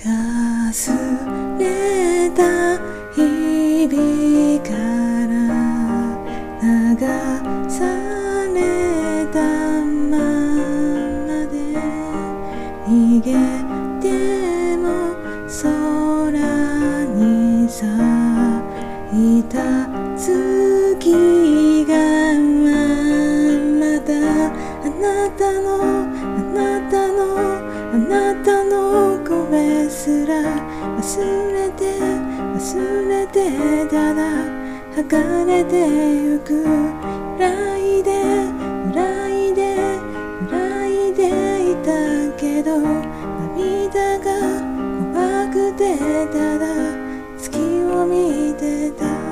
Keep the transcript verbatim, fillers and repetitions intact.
すれた日々から流されたままで逃げても空に咲いた月がまたあなたのあなたのあなたの声すら忘れて忘れてただ剥がれてゆく笑いで笑いで笑いでいたけど涙が怖くてただ月を見てた